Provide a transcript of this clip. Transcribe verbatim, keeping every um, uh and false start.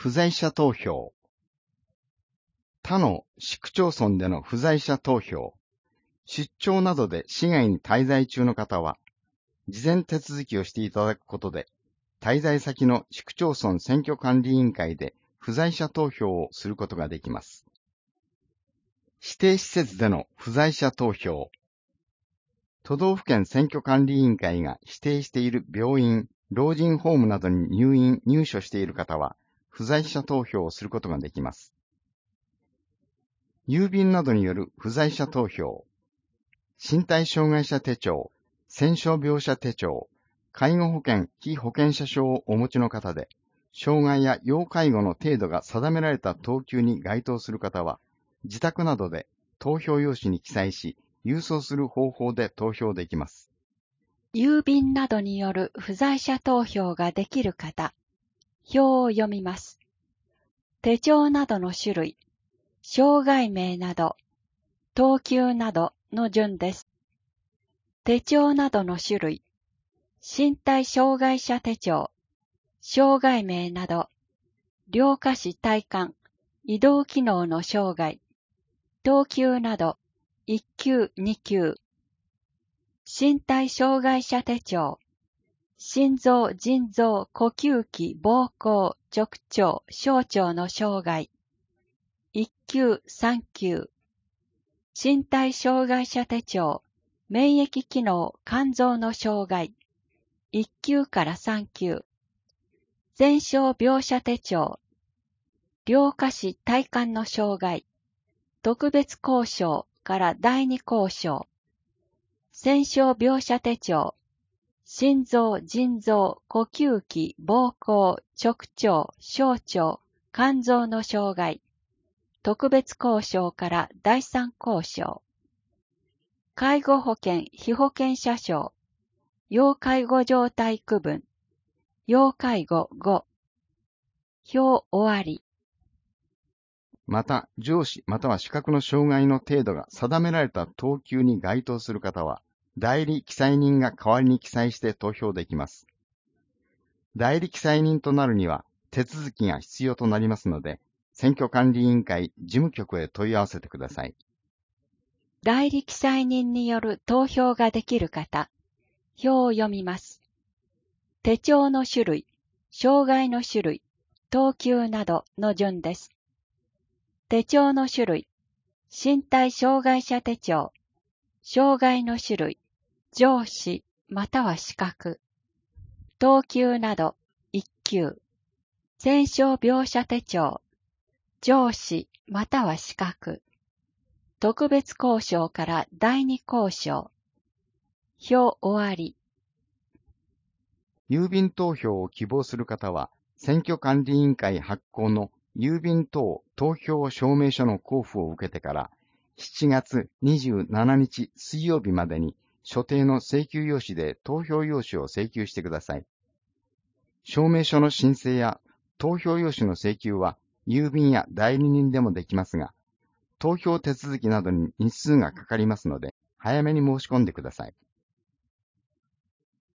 不在者投票。他の市区町村での不在者投票。出張などで市外に滞在中の方は、事前手続きをしていただくことで、滞在先の市区町村選挙管理委員会で不在者投票をすることができます。指定施設での不在者投票。都道府県選挙管理委員会が指定している病院、老人ホームなどに入院・入所している方は、不在者投票をすることができます。郵便などによる不在者投票。身体障害者手帳、戦傷病者手帳、介護保険・被保険者証をお持ちの方で、障害や要介護の程度が定められた等級に該当する方は、自宅などで投票用紙に記載し、郵送する方法で投票できます。 郵便などによる不在者投票ができる方、表を読みます。手帳などの種類、障害名など、等級などの順です。手帳などの種類、身体障害者手帳、障害名など、両下肢体幹、移動機能の障害、等級など、いっ級、に級。身体障害者手帳、心臓、腎臓、呼吸器、膀胱、直腸、小腸の障害、いっ級、さん級。身体障害者手帳、免疫機能、肝臓の障害、いっ級からさん級。全傷病者手帳、両下肢体幹の障害、特別交渉からだいに交渉。戦傷病者手帳、心臓、腎臓、呼吸器、膀胱、直腸、小腸、肝臓の障害、特別交渉からだいさん交渉。介護保険・被保険者証、要介護状態区分、要介護ご。表終わり。 また、上司または資格の障害の程度が定められた等級に該当する方は、代理記載人が代わりに記載して投票できます。代理記載人となるには手続きが必要となりますので、選挙管理委員会事務局へ問い合わせてください。 代理記載人による投票ができる方、表を読みます。手帳の種類、障害の種類、等級などの順です。手帳の種類、身体障害者手帳、障害の種類、上司または資格、等級などいっ級、戦傷病者手帳、上司または資格、特別交渉からだいに交渉。表終わり。 郵便投票を希望する方は、選挙管理委員会発行の郵便等投票証明書の交付を受けてから、しちがつにじゅうしちにち水曜日までに所定の請求用紙で投票用紙を請求してください。証明書の申請や投票用紙の請求は郵便や代理人でもできますが、投票手続きなどに日数がかかりますので、早めに申し込んでください。